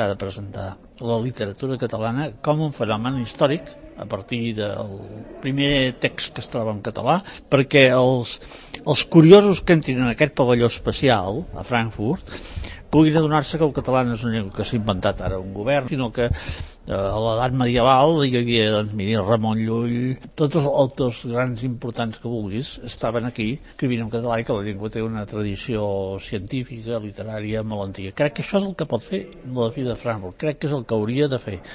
s'ha de presentar la literatura catalana com un fenomen històric a partir del primer text que es troba en català, perquè els curiosos que entrin en aquest pavelló especial a Frankfurt puguin adonar-se que el català no és una llengua que s'ha inventat ara un govern, sinó que a l'edat medieval hi havia, doncs, mira, Ramon Llull, tots els autors grans importants que vulguis estaven aquí escrivint en català, i que la llengua té una tradició científica, literària molt antiga. Crec que això és el que pot fer la fi de Frankfurt, crec que és el que hauria de fer.